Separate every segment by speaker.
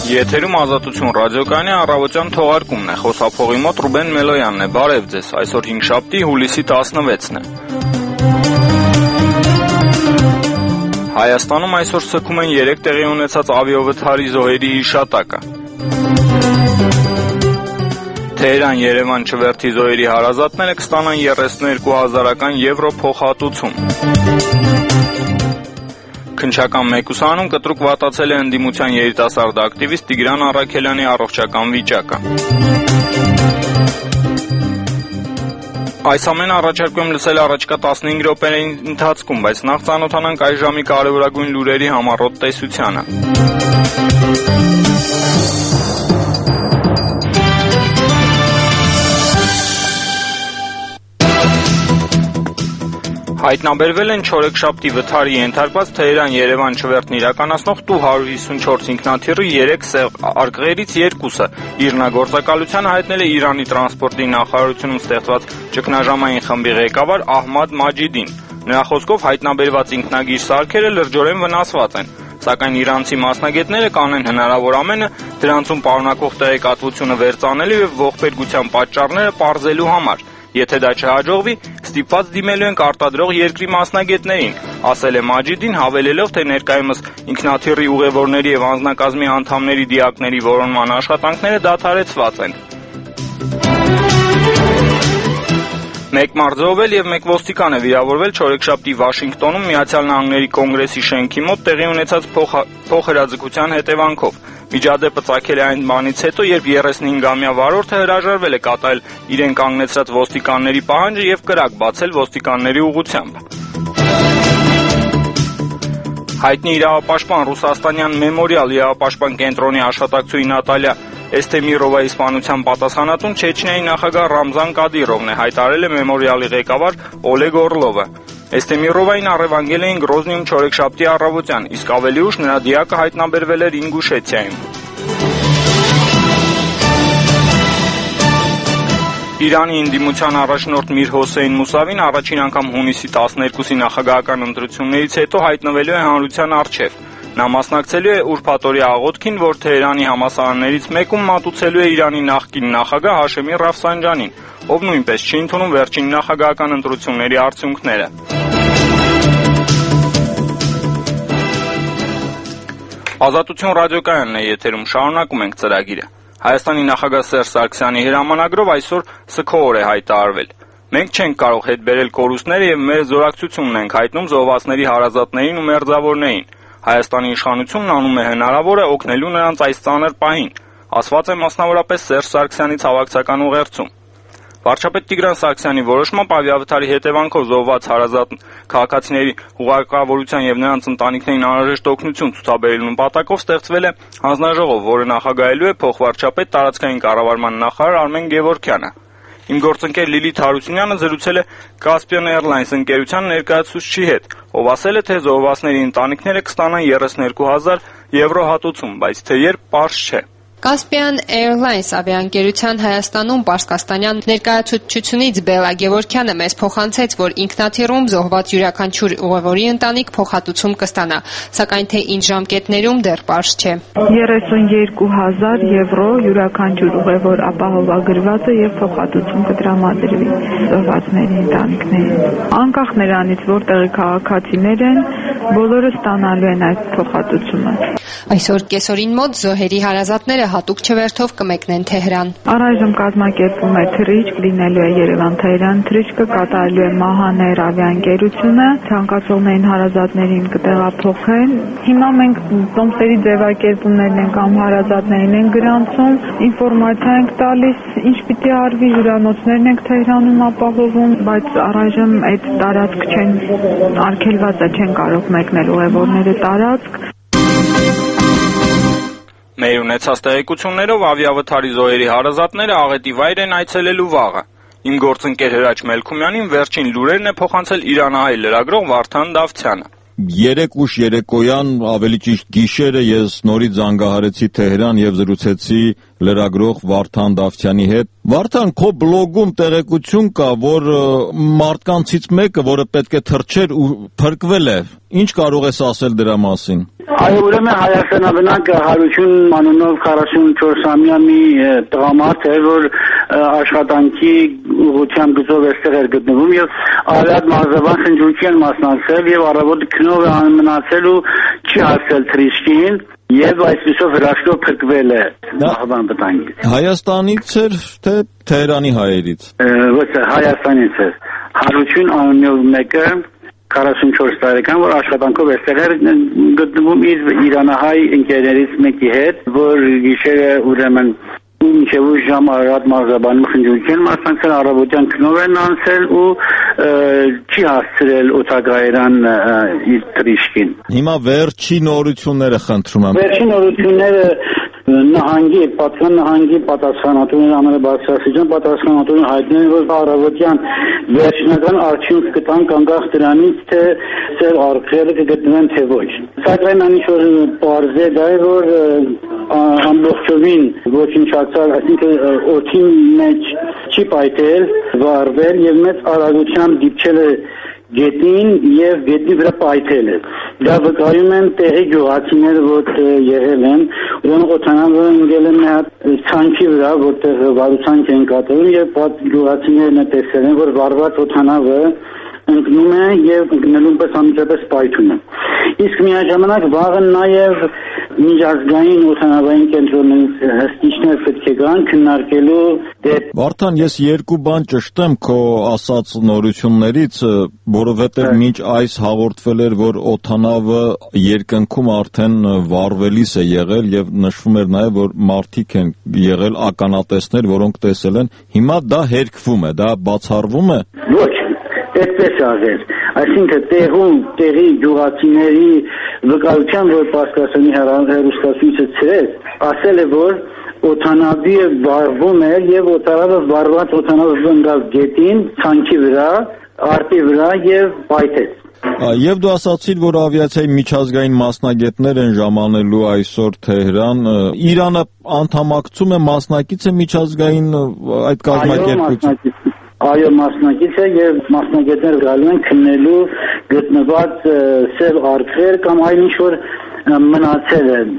Speaker 1: Եթերում Ազատություն ռադիոկայանի առավոտյան թողարկումն է, խոսափողի մոտ Ռուբեն Մելոյանն է, բարև ձեզ, այսօր հինգշաբթի հուլիսի 16-ն է։ Հայաստանում այսօր սգում են 3 տեղի ունեցած ավիավթարի զոհերի հիշատակը։ Թեհրան-Երևան չվերթի զոհերի հարազատները կստանան 32,000 եվրո փոխհատուցում։ Քննչական մեկուսանում կտրուկ վատացել է ընդդիմության երիտասարդ ակտիվիստ Տիգրան Առաքելյանի առողջական վիճակը։ Այս ամենը առաջարկում եմ լսել առաջիկա 15 րոպեների ընթացքում, բայց նախ ծանոթանանք այս ժամի կարևորագույն լուրերի համառոտ տեսությանը։ Հայտնաբերվել են չորեքշաբթի վթարի ենթարկված Թեհրան-Երևան չվերթն իրականացնող Tu-154 ինքնաթիռի 3 սև արկղերից 2-ը իրնագործակալությանը հայտնել է Իրանի տրանսպորտի նախարարությունում ստեղծված ճգնաժամային խմբի ղեկավար Ահմադ Մաջիդին։ Նրա խոսքով հայտնաբերված ինքնագիր սարքերը լրջորեն վնասված են, սակայն իրանցի մասնագետները կանեն հնարավոր ամենը դրանցում պարունակող տեղեկատվությունը վերծանելու եւ ողբերգության պատճառները պարզելու համար։ Եթե դա չհաջողվի, ստիպված դիմելու ենք արտադրող երկրի մասնագետներին, ասել է Մաջիդին, հավելելով, թե ներկայումս ինքնաթիռի ուղևորների եւ անձնակազմի անդամների դիակների որոնման աշխատանքները դադարեցված են։ Մեկ մարդ զոհվել եւ մեկ ոստիկան է վիրավորվել չորեքշաբթի Վաշինգտոնում Միացյալ Նահանգների կոնգրեսի շենքի մոտ տեղի ունեցած փոխհրաձգության հետևանքով։ Միջադեպը ծագել է այն բանից հետո, երբ 35-ամյա վարորդը հրաժարվել է կատարել իրեն կանգնեցրած ոստիկանների պահանջը եւ կրակ բացել ոստիկանների ուղղությամբ։ Հայտնի իրավապաշտպան ռուսաստանյան Մեմորիալ իրավապաշտպան կենտրոնի աշխատակցուհի Նատալիա Էստեմիրովայի սպանության պատասխանատուն Չեչնիայի նախագահ Ռամզան Կադիրովն է, հայտարարել է Մեմորիալի ղեկավար Օլեգ Օրլովը։ Էստեմիրովային առևանգել էին Գրոզնիում չորեքշաբթի առավոտյան, իսկ ավելի ուշ նրա դիակը հայտնաբերվել էր Ինգուշեցիայում։ Իրանի ընդդիմության առաջնորդ Միր Հոսեյն Մուսավին առաջին անգամ հունիսի 12-ի նախագահական ընտրություններից հետո հայտնվելու է հանրության առջև։ Նա մասնակցելու է ուրբաթօրյա աղոթքին, որ Թեհրանի համալսարաններից մեկում մատուցելու է Իրանի նախկին նախագահ Հաշեմի Ռաֆսանջանին, ով նույնպես չի ընդունում վերջին նախագահական ընտրությունների արդյունքները։ Ազատություն ռադիոկայանն է եթերում, շարունակում ենք ծրագիրը։ Հայաստանի նախագահ Սերժ Սարգսյանի հրամանագրով այսօր սգո օր է հայտարարվել։ Մենք չենք կարող հետ բերել կորուստները եւ մեր զորակցությունն ենք հայտնում զոհվածների հարազատներին ու մերձավորներին։ Հայաստանի իշխանությունն անում է հնարավորը օգնելու նրանց այս ծանր պահին, ասված է մասնավորապես Սերժ Սարգսյանի ցավակցական ուղերձում։ Վարչապետ Տիգրան Սարգսյանի որոշմամբ ավիավթարի հետևանքով զոհված հարազատ քաղաքացիների հուղարկավորության եւ նրանց ընտանիքներին անհրաժեշտ օգնություն ցուցաբերելու նպատակով ստեղծվել է հանձնաժողով, որը նախագահելու է փոխվարչապետ տարածքային կառավարման նախարար Արմեն Գևորգյանը։ Իմ գործընկեր Լիլիթ Հարությունյանը զրուցել է Caspian Airlines ընկերության ներկայացուցչի հետ, ով ասել է, թե զոհվածների ընտանիքները կստանան 32,000 եվրո հատուցում, բայց թե երբ պարզ չէ։
Speaker 2: Caspian Airlines ավիաընկերության Հայաստանում Պարսկաստանյան ներկայացուցչությունից Բելա Գևորգյանը մեզ փոխանցեց, որ ինքնաթիռում զոհված յուրաքանչյուր ուղևորի ընտանիք փոխհատուցում կստանա, սակայն թե ինչ ժամկետներում դեռ պարզ չէ։
Speaker 3: 32,000 եվրո յուրաքանչյուր ուղևոր ապահովագրված է եւ փոխհատուցում կտրամադրվի զոհվածների ընտանիքներին։ Անկախ նրանից, որտեղի քաղաքացիներ են, բոլորը ստանալու են այդ փոխհատուցումը։
Speaker 2: Այսօր կեսօրին մոտ զոհերի հարազատները հատուկ չվերթով կմեկնեն Թեհրան։
Speaker 3: Առայժմ կազմակերպվում է թռիչք, լինելու է Երևան-Թեհրան թռիչքը, կատարելու է Մահաներ ավիաընկերությունը, ցանկացողներին հարազատներին կտեղափոխեն։ Հիմա մենք տոմսերի ձևակերպումներն ենք կամ հարազատներին ենք գրանցում, ինֆորմացիա ենք տալիս, ինչ պիտի արվի, հյուրանոցներն ենք Թեհրանում ապահովում, բայց առայժմ այդ տարածք չեն արգելված է, չեն կարող մեկնել ուղևորները տարածք։
Speaker 1: Մեր ունեցած տեղեկություններով ավիավթարի զոհերի հարազատները աղետի վայր են այցելելու վաղը։ Իմ գործընկեր Հրաչ Մելքումյանին վերջին լուրերն է փոխանցել Իրանահայ լրագրող Վարդան Դավթյանը։
Speaker 4: երեկ ուշ երեկոյան, ավելի ճիշտ գիշերը ես նորից զանգահարեցի Թեհրան եւ զրուցեցի լրագրող Վարդան Դավթյանի հետ։ Վարդան, քո բլոգում տեղեկություն կա, որ մարդկանցից մեկը, որը պետք է թռչեր ու փրկվել է։ Ինչ կարող ես ասել դրա մասին։
Speaker 5: Այո, ուրեմն հայաստանաբնակ Հարություն անունով 44-ամյա մի տղամարդ է, որ աշխատանքի ուղղությամբ գծով էստեղ էր գտնվում եւ Արարատ մարզավան խնջույքի են մասնակցել եւ առավոտ քնով է մնացել ու չի հասել թռիչքին եւ այսպեսով հրաշքով փրկվել է մահվան վտանգից։
Speaker 4: Հայաստանից էր թե Թեհրանի հայերից։
Speaker 5: Ոչ, Հայաստանից էր։ Հարություն անունով մեկը 44 տարեկան, որ աշխատանքով էստեղ էր գտնվում իր իրանահայ ընկերներից մեկի հետ, որ գիշերը ուրեմն մինչև ուշ ժամ Արարատ մարզաբանում խնջույքին մասնակցել, առավոտյան քնով են անցել ու չի հասցրել օդագայրան իր թռիչքին։ Հիմա
Speaker 4: վերջի նորությունները խնդրում եմ։
Speaker 5: Վերջի նորությունները պատկան նահանգի պատասխանատուները ամենաբարձրաստիճան պատասխանատուները հայտնել են, որ առավոտյան վերջնական արդյունք կտան կանգախ դրանից, թե ծեր արկղերը կգտնվեն թե ոչ։ Սակայն այնիշ որ պարզ է դա է, որ ամբողջովին ոչնչացած, այսինքն օդի մեջ չի պայթել, վառվել եւ մեծ արագությամբ դիպչել է գետին եւ գետի վրա պայթել է։ Դա վկայում են տեղի գյուղացիները, որ եղել են, ուրեմն օդանավը ընկել է մի հատ ցանքի վրա, որտեղ վարուցանք են կատարում եւ գյուղացիներն տեսել են, որ վառված օդանավը ընկնում է եւ ընկնելուն պես անմիջապես պայթում է։ Իսկ միաժամանակ վաղը նաեւ միջազգային օդանավային կենտրոններից հսկիչներ պետք է գան քննարկելու դեպ։
Speaker 4: Վարդան, ես երկու բան ճշտեմ քո ասած նորություններից, որովհետեւ մինչ այս հաղորդվել էր, որ օդանավը երկնքում արդեն վառվելիս է եղել եւ նշվում էր նաեւ, որ մարդիկ են եղել ականատեսներ, որոնք տեսել են։ Հիմա դա հերկվում է, դա բացառվում է։
Speaker 5: Ոչ, այդպես աղեր։ Այսինքն տեղի գյուղացիների վկայության, որ Պարսկասանի հեռուստացույցը ցրեց, ասել է, որ օդանավի վառվում էր եւ օդանավը վառված օդանավը ընկավ գետին, ցանքի վրա, արտի վրա եւ պայթեց։
Speaker 4: Եվ դու ասացիր, որ ավիացիայի միջազգային մասնագետներ են ժամանելու այսօր Թեհրան։ Իրանը անդամակցում է, մասնակից է միջազգային այդ կազմակերպության։
Speaker 5: Այո, մասնակից է եւ մասնագետներ գալու են քննելու գտնված սև արկղեր կամ այլ ինչ-որ մնացել է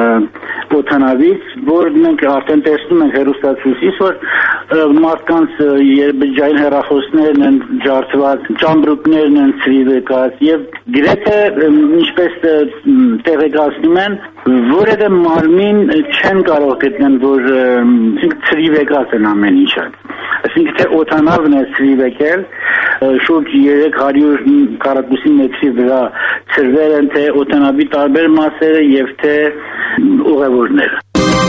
Speaker 5: օդանավից, որ մենք արդեն տեսնում ենք հեռուստացույցից, որ մարդկանց երբջային հեռախոսներն են ջարդված, ճամբրուկներն են ցրիվեկած եւ գրեթե ինչպես տեղեկացնում են, որևէ մարմին չեն կարող գտնել, որ ցրիվեկած են ամեն ինչը։ Այսինքն թե օդանավն է ցրիվեկել, շուրջ 300 քառակուսի մետրի վրա ցրվել են թե օդանավի տարբեր մասերը եւ թե ուղևորները։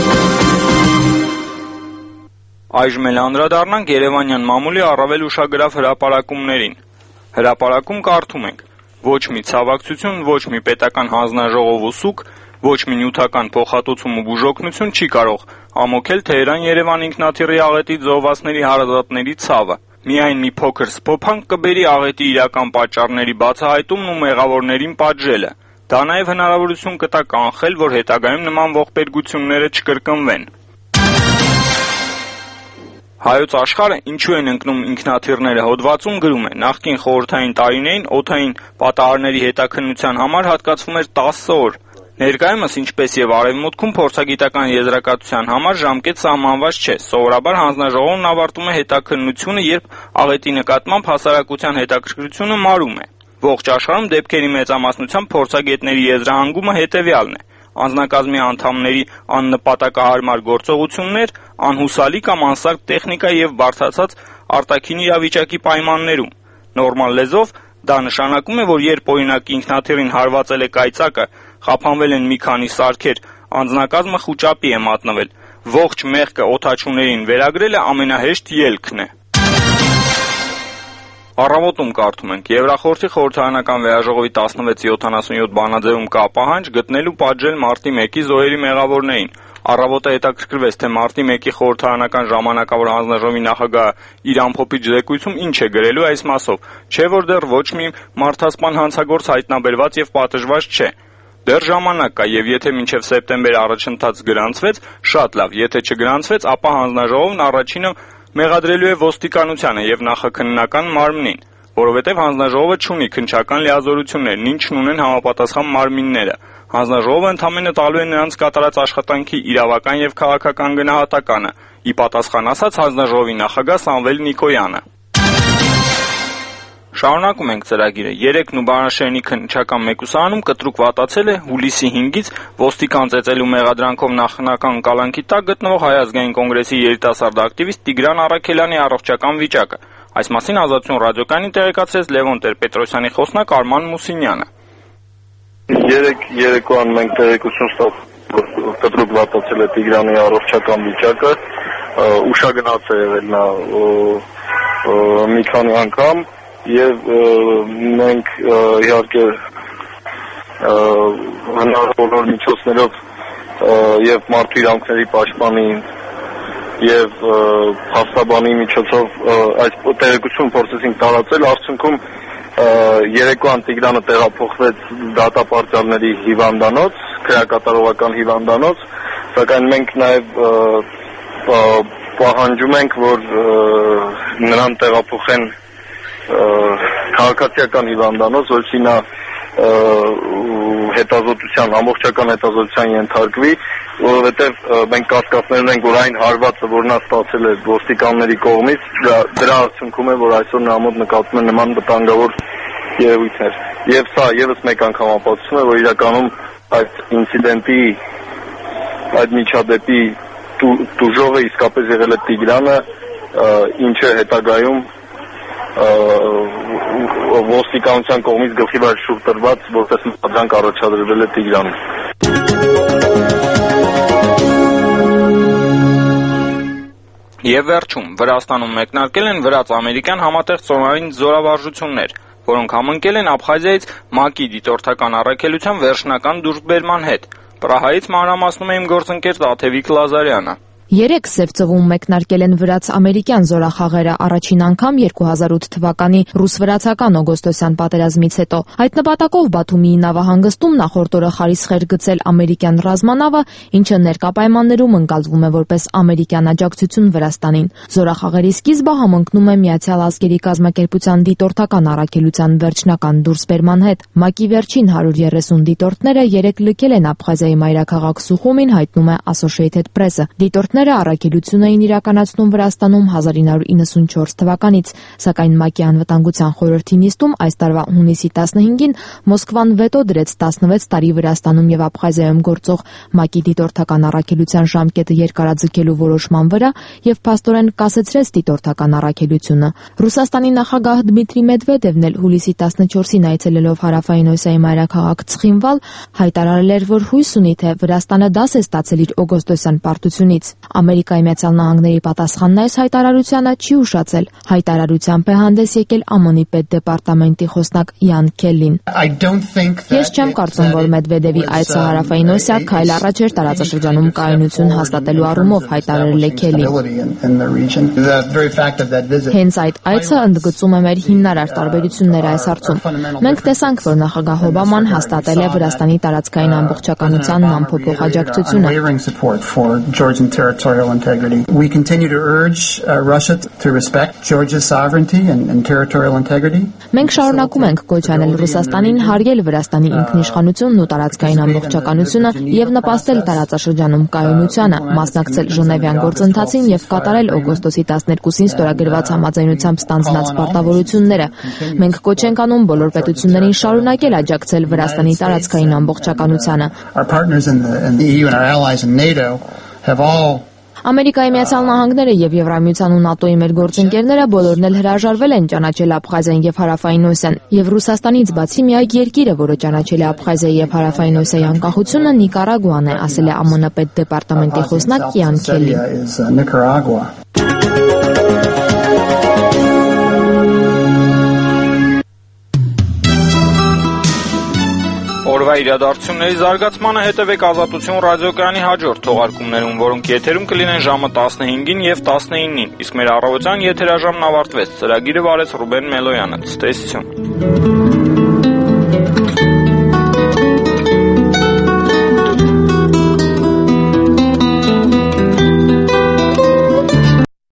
Speaker 1: Այժմ էլ անդրադառնանք Երևանյան մամուլի առավել ուշագրավ հրապարակումներին։ Հրապարակում կարդում ենք. ոչ մի ցավակցություն, ոչ մի պետական հանձնաժողով ու սուկ, ոչ մի նյութական փոխհատուցում ու բուժօգնություն չի կարող ամոքել Թեհրան-Երևան ինքնաթիռի աղետի զոհվածների հարազատների ցավը։ Միայն մի փոքր սփոփանք կբերի աղետի իրական պատճառների բացահայտումն ու մեղավորներին պատժելը։ Դա նաև հնարավորություն կտա կանխել, որ հետագայում նման ողբերգությունները չկրկնվեն։ Հայոց աշխարհը ինչու են ընկնում ինքնաթիռները հոդվածում գրում է. նախկին խորհրդային տարիներին օդային պատահարների հետաքննության համար հատկացվում էր 10 օր։ Ներկայումս, ինչպես եւ արևմուտքում, փորձագիտական եզրակացության համար ժամկետ սահմանված չէ։ Սովորաբար հանձնաժողովն ավարտում է հետաքննությունը, երբ աղետի նկատմամբ հասարակության հետաքրքրությունը մարում է։ Ողջ աշխարհում դեպքերի մեծամասնությամբ փորձագետների եզրահանգումը հետեւյալն է. անձնակազմի անդամների աննպատակահարմար գործողություններ, անհուսալի կամ անսարք տեխնիկա եւ բարձրացած արտաքին իրավիճակի պայմաններում։ Նորմալ լեզվով դա նշանակում է, որ երբ օրինակ ինքնաթիռին հարվածել է կայծակը, խափանվել են մի քանի սարքեր, անձնակազմը խուճապի է մատնվել։ Ողջ մեղքը օդաչուներին վերագրելը ամենահեշտ ելքն է։ Առավոտում կարդում ենք. Եվրախորհրդի խորհրդարանական վերաժողովի 16-77 բանաձևում կա պահանջ գտնել ու պատժել մարտի 1-ի զոհերի մեղավորներին։ Առավոտը հետաքրքրվեց, թե մարտի 1-ի խորհրդարանական ժամանակավոր հանձնաժողովի նախագահը իր ամփոփիչ զեկույցում ինչ է գրելու այս մասով, չէ որ դեռ ոչ մի մարդասպան հանցագործ հայտնաբերված եւ պատժված չէ։ Դեռ ժամանակ կա, եւ եթե մինչեւ սեպտեմբեր առաջընթաց գրանցվեց, շատ լավ, եթե չգրանցվեց, ապա հանձնաժողովն առաջինը մեղադրելու է ոստիկանությանը եւ նախաքննական մարմնին, որովհետեւ հանձնաժողովը չունի քննչական լիազորություններ, ինչն ունեն համապատասխան մարմինները։ Հանձնաժողովը ընդամենը տալու է նրանց կատարած աշխատանքի իրավական եւ քաղաքական գնահատականը, ի պատասխան ասած հանձնաժողովի նախագահ Սամվել Նիկոյանը։ Շարունակում ենք ծրագիրը։ Երեքն ու Բանաշերնի քննչական մեկուսարանում կտրուկ վատացել է հուլիսի 5-ից ոստիկան ծեծելու մեղադրանքով նախնական կալանքի տակ գտնվող Հայ ազգային կոնգրեսի երիտասարդ ակտիվիստ Տիգրան Առաքելյանի առողջական վիճակը։ Այս մասին Ազատություն ռադիոկայանին տեղեկացրեց Լևոն Տեր-Պետրոսյանի խոսնակ Արման Մուսինյանը։
Speaker 6: Երեկոյան մենք տեղեկություն ստացանք, որ կտրուկ վատացել է Տիգրանի առողջական վիճակը, ուշագնաց է եղել նա մի քանի անգամ եւ մենք իհարկե հնարավոր միջոցներով եւ մարդու իրավունքների պաշտպանի եւ հաստաբանի միջոցով այս տեղեկությունը փորձեցինք տարածել, արդյունքում երեկոյան Տիգրանը տեղափոխվեց դատապարտյալների հիվանդանոց, քրեակատարողական հիվանդանոց, սակայն մենք նաեւ պահանջում ենք, որ նրան տեղափոխեն քաղաքացիական հիվանդանոց, որովհետեւ նա հետազոտության, ամբողջական հետազոտության ենթարկվի, որովհետև մենք կասկածներ ունենք, որ այն հարվածը, որ նա ստացել է ոստիկանների կողմից, դրա արդյունքում է, որ այսօր նրա մոտ նկատվում է նման վտանգավոր երևույթներ։ Եվ սա եւս մեկ անգամ ապացուցում է, որ իրականում այդ ինցիդենտի, այդ միջադեպի տուժողը իսկապես եղել է Տիգրանը, ինչը հետագայում ոստիկանության կողմից գլխի վրա շուրջ տրված, որպես մեղադրանք առաջադրվել է Տիգրանին։
Speaker 1: Եվ վերջում Վրաստանում մեկնարկել են վրաց-ամերիկյան համատեղ ծովային զորավարժություններ, որոնք համընկել են Աբխազիայից ՄԱԿ-ի դիտորդական առաքելության վերջնական դուրսբերման հետ։ Պրահայից մանրամասնում է իմ գործընկեր Տաթևիկ Լազարյանը։
Speaker 7: Երեք Սևծովում մեկնարկել են վրաց-ամերիկյան զորախաղերը առաջին անգամ 2008 թվականի ռուս-վրացական օգոստոսյան պատերազմից հետո։ Այդ նպատակով Բաթումիի նավահանգստում նախորդ օրը խարիսխ էր գցել ամերիկյան ռազմանավը, ինչը ներկա պայմաններում ընկալվում է որպես ամերիկյան աջակցություն Վրաստանին։ Զորախաղերի սկիզբը համընկնում է Միացյալ Ազգերի կազմակերպության դիտորդական առաքելության վերջնական դուրսբերման հետ։ ՄԱԿ-ի վերջին 130 դիտորդները երեկ լքել են Աբխազիայի մայրաքաղաք Սուխումին, հայտնում է Associated Press-ը։ Դիտորդները առաքելություն էին իրականացնում Վրաստանում 1994 թվականից, սակայն ՄԱԿ-ի անվտանգության խորհրդի նիստում այս տարվա հունիսի 15-ին Մոսկվան վետո դրեց 16 տարի Վրաստանում եւ Աբխազիայում գործող ՄԱԿ-ի դիտորդական առաքելության ժամկետը երկարաձգելու որոշման վրա եւ փաստորեն կասեցրեց դիտորդական առաքելությունը։ Ռուսաստանի նախագահ Դմիտրի Մեդվեդևն էլ հուլիսի 14-ին այցելելով Հարավային Օսիայի մայրաքաղաք Ցխինվալ հայտարարել էր, որ հույս ունի, թե Վրաստանը դաս է ստացել իր օգոստոսյան պարտությունից։ Ամերիկայի Միացյալ Նահանգների պատասխանն այս հայտարարությանը չի ուշացել։ Հայտարարությամբ է հանդես եկել ԱՄՆ-ի պետդեպարտամենտի խոսնակ Յան Քելլին։ Ես չեմ կարծում, որ Մեդվեդևի այցը Հարավային Օսիա քայլ առաջ էր տարածաշրջանում կայունություն հաստատելու առումով, հայտարարել է Քելլին։ Հենց այդ այցը ընդգծում է մեր հիմնարար տարբերությունները այս հարցում։ Մենք տեսանք, որ նախագահ Օբաման հաստատել է Վրաստանի տարածքային ամբողջականությանն անփոփոխ աջակցությունը։
Speaker 8: Territorial integrity. We continue to urge Russia to respect Georgia's sovereignty and territorial integrity.
Speaker 7: Մենք շարունակում ենք կոչ անել Ռուսաստանին հարգել Վրաստանի ինքնիշխանությունն ու տարածքային ամբողջականությունը եւ նպաստել տարածաշրջանում կայունությանը, մասնակցել Ժնևյան գործընթացին եւ կատարել օգոստոսի 12-ին ստորագրված համաձայնությամբ ստանձնած պարտավորությունները։ Մենք կոչ ենք անում բոլոր պետություններին շարունակել աջակցել Վրաստանի տարածքային ամբողջականությանը։
Speaker 8: Our partners in the EU and our allies in NATO have all
Speaker 7: Ամերիկայի Միացյալ Նահանգները եւ Եվրամիության ու ՆԱՏՕ-ի մեր գործընկերները բոլորն էլ հրաժարվել են ճանաչել Աբխազիան եւ Հարավային Օսիան, եւ Ռուսաստանից բացի միակ երկիրը, որը ճանաչել է Աբխազիայի եւ Հարավային Օսիայի անկախությունը, Նիկարագուան է, ասել է ԱՄՆ պետդեպարտամենտի խոսնակ Յան Քելլին։
Speaker 1: Օրվա իրադարձությունների զարգացմանը հետևեք Ազատություն ռադիոկայանի հաջորդ թողարկումներում, որոնք եթերում կլինեն ժամը 15-ին եւ 19-ին, իսկ մեր առավոտյան եթերաժամն ավարտվեց։ Ծրագիրը վարեց Ռուբեն Մելոյանը։ Ցտեսություն։